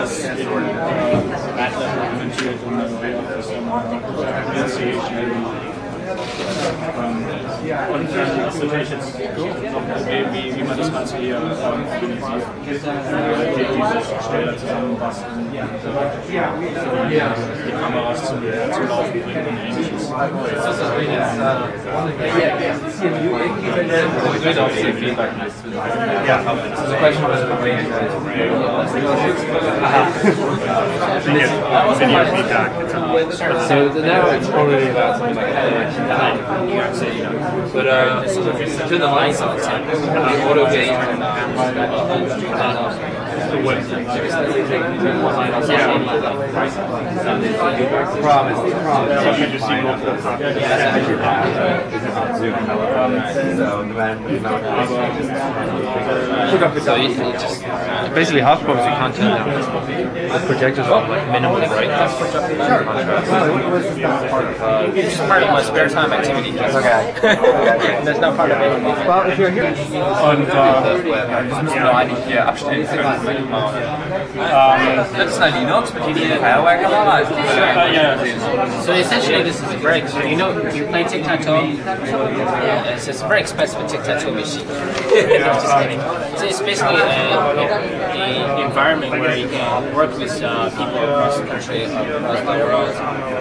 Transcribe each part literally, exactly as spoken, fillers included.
Und das ist natürlich jetzt wie, wie man das Ganze hier organisiert. Diese Stelle zusammenbasteln, die Kameras zum, zum Laufen bringen und ähnliches. Ja, so now it's probably about something like that. But uh, turn the lights on, uh, auto game. Promise, promise. You just see multiple So you, you just basically half box you can't turn down. The projectors are like minimal brightness. It's part of my spare time activity. Okay. That's not part of it. Well, if you're here. Und äh, müssen wir eigentlich hier abstellen. That's not Linux, but you need a Firewire camera. So essentially this is a break. So you know, you play tic-tac-toe. It's, it's a very expensive tic-tac-toe machine. No, just kidding. So it's basically an environment where you can work with uh, people across the country, across the world.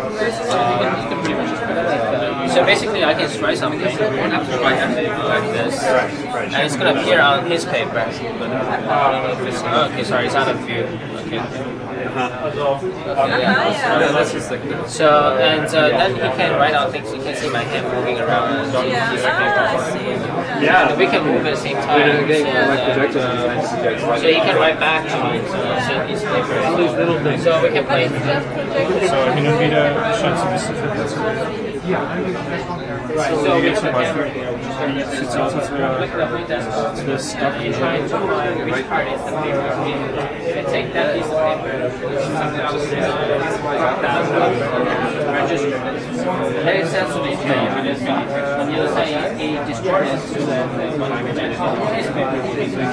Uh, so basically I can strike something like this, and it's going to appear on his paper. I don't know if it's, oh, okay, sorry, it's out of view. Okay. Okay. So, and uh, then he can write out things. You can see my hand moving around. Yeah, ah, I see. Yeah. And we can move at the same time. So, uh, so he can write back to me. So, so he's All these little things. So we can play. so hin und wieder scheint es ein bisschen verwirrend. So we can Sieht so aus, als wäre das Stuff you trying to find which part is the paper. You can take that piece of paper, register it. Very sensitive thing. On the other side, he discharges to the his paper.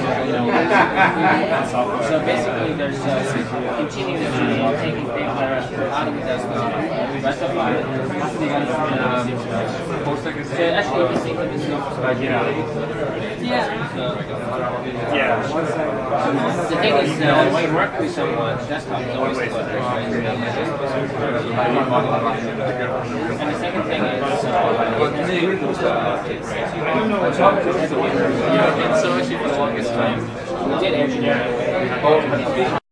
So basically, there's uh, continuously taking paper out of the desk, rectify it. So actually, we think of this Yeah. Yeah. The thing is, uh, when you work with someone, desktop is always the best. And the second thing is, uh, so actually for the longest time, we did engineering.